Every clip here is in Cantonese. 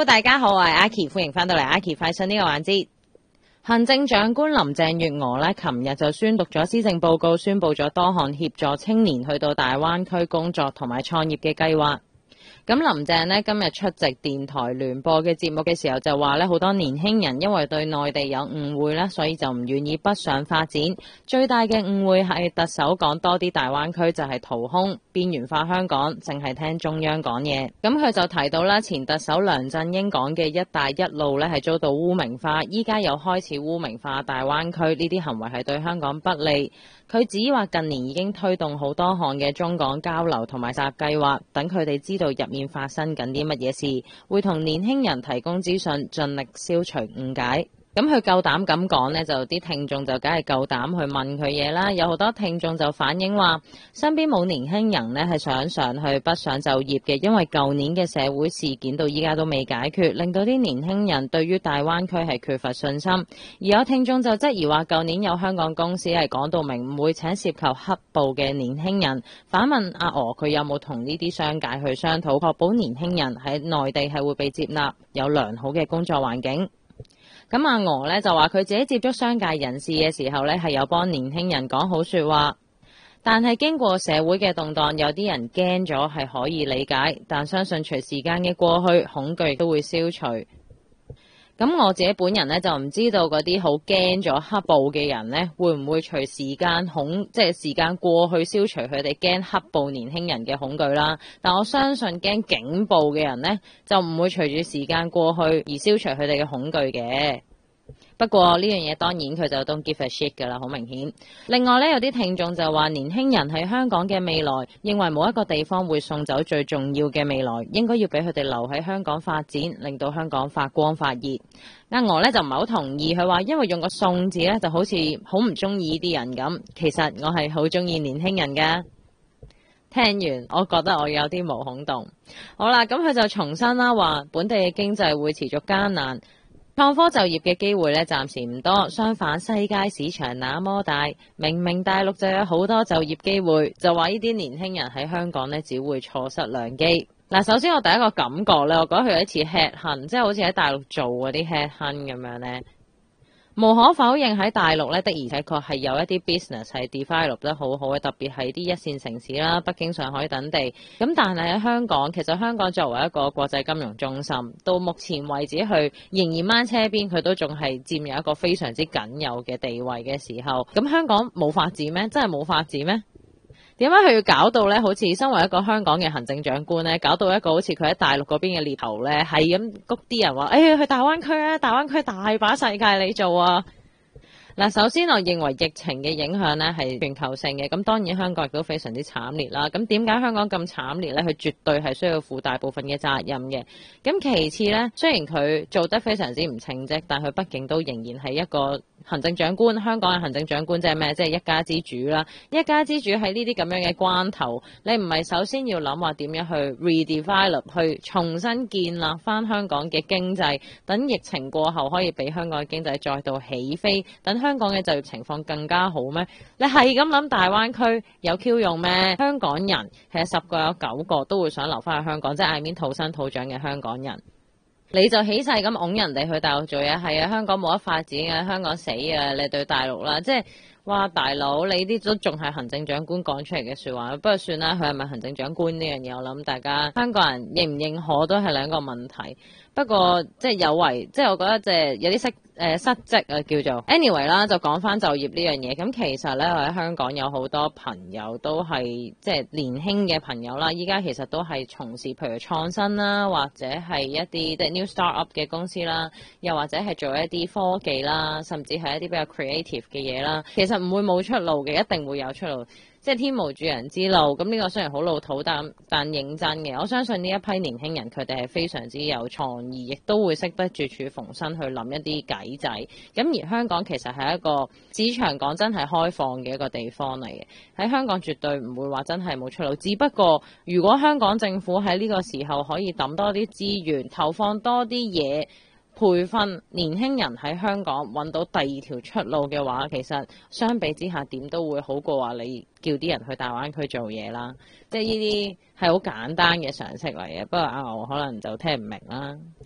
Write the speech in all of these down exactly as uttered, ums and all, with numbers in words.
Hello， 大家好，我係阿琪，歡迎翻到嚟阿琪快訊呢個環節。行政長官林鄭月娥呢，琴日就宣讀咗施政報告，宣布咗多項協助青年去到大灣區工作同埋創業嘅計劃。咁林鄭呢，今日出席電台聯播嘅節目嘅時候就話呢，好多年輕人因為對內地有誤會呢，所以就唔願意北上發展。最大嘅誤會係特首講多啲大灣區就係掏空邊緣化香港，淨係聽中央講嘢。咁佢就提到啦，前特首梁振英講嘅一帶一路呢係遭到污名化，依家又開始污名化大灣區，呢啲行為係對香港不利。佢指話近年已經推動好多項嘅中港交流同埋實習計劃，等佢哋知道入面發生緊啲乜嘢事，會同年輕人提供資訊，盡力消除誤解。咁佢夠膽咁講呢，就啲聽眾就梗係夠膽去問佢嘢啦。有好多聽眾就反映話，身邊冇年輕人呢係想上去北上就業嘅，因為舊年嘅社會事件到依家都未解決，令到啲年輕人對於大灣區係缺乏信心。而有聽眾就質疑話，舊年有香港公司係講到明唔會請涉及黑暴嘅年輕人，反問阿娥佢有冇同呢啲商界去商討，確保年輕人喺內地係會被接納，有良好嘅工作環境。咁阿娥咧就話佢自己接觸商界人士嘅時候咧係有幫年輕人講好說話，但係經過社會嘅動盪，有啲人驚咗係可以理解，但相信隨時間嘅過去，恐懼亦都會消除。咁我自己本人咧就唔知道嗰啲好驚咗黑暴嘅人咧，會唔會隨時間恐即係時間過去消除佢哋驚黑暴年輕人嘅恐懼啦。但我相信驚警暴嘅人咧，就唔會隨住時間過去而消除佢哋嘅恐懼嘅。不過呢樣嘢當然佢就 don't give a shit 㗎啦，好明顯。另外呢，有啲聽眾就話年輕人喺香港嘅未來，認為冇一個地方會送走最重要嘅未來，應該要俾佢哋留喺香港發展，令到香港發光發熱。阿娥呢就唔係好同意，佢話因為用個送字呢就好似好唔中意啲人咁，其實我係好中意年輕人㗎。聽完我覺得我有啲毛孔洞。好啦，咁佢就重申啦，話本地嘅經濟會持續艱難。創科就業嘅機會咧，暫時唔多。相反，世界市場那麼大，明明大陸就有好多就業機會，就話呢啲年輕人喺香港咧，只會錯失良機。嗱，首先我第一個感覺咧，我覺得佢有一次 head hunt，即係好似喺大陸做嗰啲 head hunt 咁樣咧。無可否認喺大陸咧，的而且確係有一啲 business 係 develop 得好好嘅，特別係啲一線城市啦，北京、上海等地。咁但係喺香港，其實香港作為一個國際金融中心，到目前為止佢仍然掹車邊，佢都仲係佔有一個非常之僅有嘅地位嘅時候，咁香港冇發展咩？真係冇發展咩？點解佢要搞到咧？好似身為一個香港嘅行政長官咧，搞到一個好似佢喺大陸嗰邊嘅獵頭咧，係咁谷啲人話，哎呀去大灣區啊，大灣區大把世界你做啊！嗱，首先我認為疫情嘅影響咧係全球性嘅，咁當然香港亦都非常之慘烈啦。咁點解香港咁慘烈咧？佢絕對係需要負大部分嘅責任嘅。咁其次咧，雖然佢做得非常之唔稱職，但佢畢竟都仍然係一個行政長官。香港嘅行政長官即係咩？即係一家之主啦。一家之主喺呢啲咁樣嘅關頭，你唔係首先要諗話點樣去 redevelop， 去重新建立翻香港嘅經濟，等疫情過後可以俾香港嘅經濟再度起飛，等香港嘅就業情況更加好咩？你係咁諗大灣區有 Q 用咩？香港人其實十個有九個都會想留翻去香港，即係 I mean 土生土長嘅香港人。你就起勢咁擁人哋去大陸做嘢，係啊，香港冇得發展啊，香港死啊，你對大陸啦，即係哇大佬，你啲都仲係行政長官講出嚟嘅説話，不過算啦，佢係咪行政長官呢樣嘢，我諗大家香港人認唔認可都係兩個問題。不過即係有為，即係我覺得即係有啲失誒、呃、失職啊，叫做 anyway 啦，就講翻就業呢樣嘢。咁其實咧，我喺香港有好多朋友都係即係年輕嘅朋友啦，依家其實都係從事譬如創新啦，或者係一啲即係 new startup 嘅公司啦，又或者係做一啲科技啦，甚至係一啲比較 creative 嘅嘢啦。其實唔會冇出路嘅，一定會有出路。即係天無絕人之路，咁呢個雖然好老土，但但認真嘅。我相信呢一批年輕人佢哋係非常之有創意，亦都會識得絕處逢生去諗一啲計仔。咁而香港其實係一個市場講真係開放嘅一個地方嚟嘅，喺香港絕對唔會話真係冇出路。只不過如果香港政府喺呢個時候可以抌多啲資源，投放多啲嘢，培訓年輕人喺香港揾到第二條出路嘅話，其實相比之下點都會好過話你叫啲人去大灣區做嘢啦。即係呢啲係好簡單嘅常識嚟嘅，不過阿牛可能就聽唔明啦。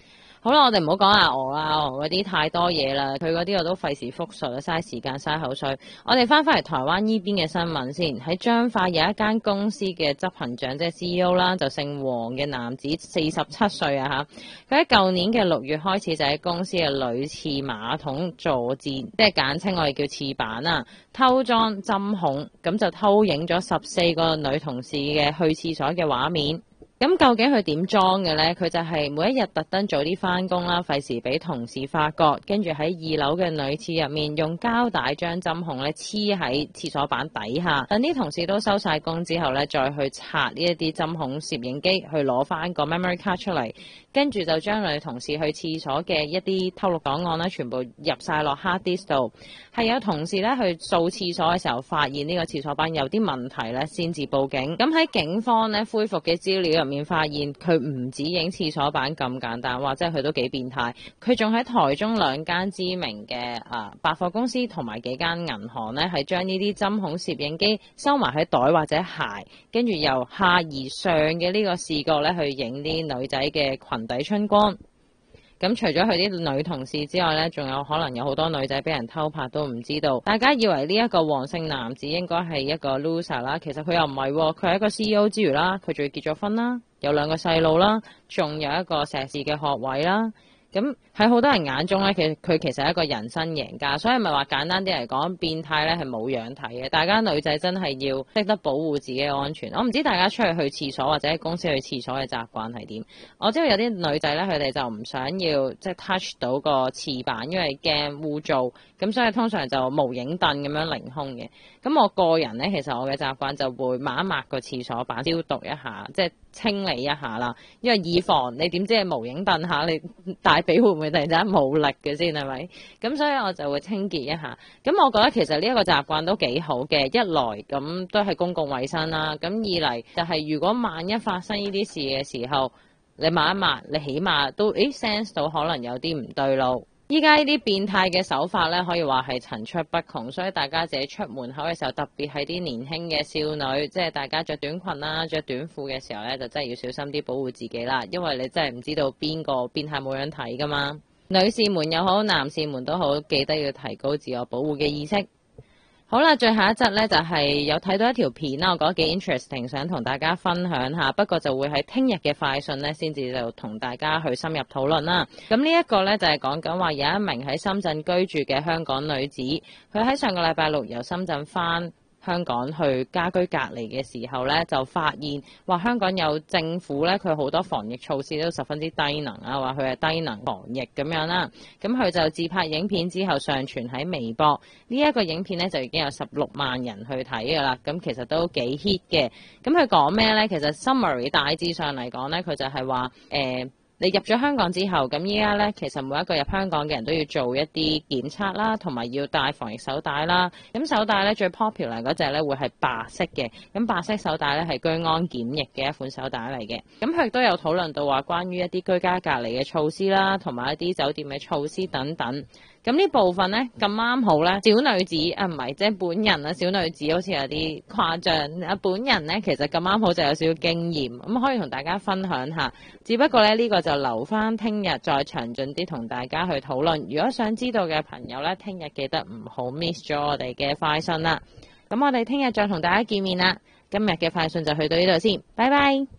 好啦，我哋唔好講阿鵝啦，阿鵝嗰啲太多嘢啦，佢嗰啲我都費事複述啦，嘥時間嘥口水。我哋翻返嚟台灣呢邊嘅新聞先，喺彰化有一間公司嘅執行長即係 C E O 啦，就姓黃嘅男子，四十七歲啊嚇。佢喺舊年嘅六月開始就喺公司嘅女廁馬桶坐墊，即係簡稱我哋叫廁板啦，偷裝針孔，咁就偷影咗十四個女同事嘅去廁所嘅畫面。咁究竟佢點裝嘅呢？佢就係每一日特登早啲返工啦，費事俾同事發覺，跟住喺二樓嘅女廁入面用膠帶將針孔咧黐喺廁所板底下，等啲同事都收晒工之後咧，再去拆呢一啲針孔攝影機去攞翻個 memory card 出嚟，跟住就將女同事去廁所嘅一啲偷錄檔案咧，全部入晒落 hard disk 度。係有同事咧去掃廁所嘅時候，發現呢個廁所板有啲問題咧，先至報警。咁喺警方咧恢復嘅資料入面發現，佢唔止影廁所板咁簡單，或者佢都幾變態。佢仲喺台中兩間知名嘅啊百貨公司同埋幾間銀行咧，係將呢啲針孔攝影機收埋喺袋或者鞋，跟住由下而上嘅呢個視角咧去影啲女仔嘅裙底春光。咁除咗佢啲女同事之外呢，仲有可能有好多女仔俾人偷拍都唔知道。大家以為呢一個黃姓男子應該係一個 loser 啦，其實佢又唔係喎，佢係一個 C E O 之餘啦，佢仲要結咗婚啦，有兩個細路啦，仲有一個碩士嘅學位啦。咁喺好多人眼中咧，其實佢其實係一個人生贏家，所以咪話簡單啲嚟講，變態咧係冇樣睇嘅。大家女仔真係要識得保護自己嘅安全。我唔知大家出去去廁所或者喺公司去廁所嘅習慣係點。我知道有啲女仔咧，佢哋就唔想要即係 touch 到個廁板，因為驚污糟，咁所以通常就無影凳咁樣凌空嘅。咁我個人咧，其實我嘅習慣就會抹一抹個廁所板，消毒一下，即係清理一下啦。因為以防你點知係無影凳下，你大髀會唔會突然間冇力嘅先係咪？咁所以我就會清潔一下。咁我覺得其實呢一個習慣都幾好嘅，一來咁都係公共衛生啦，咁二嚟就係如果萬一發生呢啲事嘅時候，你抹一抹，你起碼都誒 sense 到可能有啲唔對路。依家呢啲變態嘅手法咧，可以話係層出不窮，所以大家自己出門口嘅時候，特別係啲年輕嘅少女，即係大家着短裙啦、着短褲嘅時候咧，就真係要小心啲保護自己啦，因為你真係唔知道邊個變態冇樣睇噶嘛。女士們又好，男士們都好，記得要提高自我保護嘅意識。好啦，最後一則呢就係、是、有睇到一條片啦，我覺得幾 interesting， 想同大家分享下。不過就會喺聽日嘅快訊呢先至就同大家去深入討論啦。咁呢一個呢，就係講緊話有一名喺深圳居住嘅香港女子，佢喺上個禮拜六由深圳返香港去家居隔離嘅時候呢，就發現話香港有政府呢，佢好多防疫措施都十分之低能啊，話佢係低能防疫咁樣啦。咁佢就自拍影片之後上傳喺微博，呢、這、一個影片呢，就已經有十六萬人去睇㗎啦。咁其實都幾 hit 嘅。咁佢講咩呢？其實 summary 大致上嚟講呢，佢就係話誒。呃你入咗香港之後，咁依家咧，其實每一個入香港嘅人都要做一啲檢測啦，同埋要戴防疫手帶啦。咁手帶咧最 popular 嗰隻咧會係白色嘅，咁白色手帶咧係居安檢疫嘅一款手帶嚟嘅。咁佢亦都有討論到話關於一啲居家隔離嘅措施啦，同埋一啲酒店嘅措施等等。咁呢部分呢，咁啱好呢，小女子啊唔係即係本人啊，小女子好似有啲誇張啊，本人呢，其實咁啱好就有少少經驗，咁可以同大家分享下。只不過呢，呢個就留翻聽日再詳盡啲同大家去討論。如果想知道嘅朋友呢，聽日記得唔好 miss 咗我哋嘅快訊啦。咁我哋聽日再同大家見面啦。今日嘅快訊就去到呢度先，拜拜。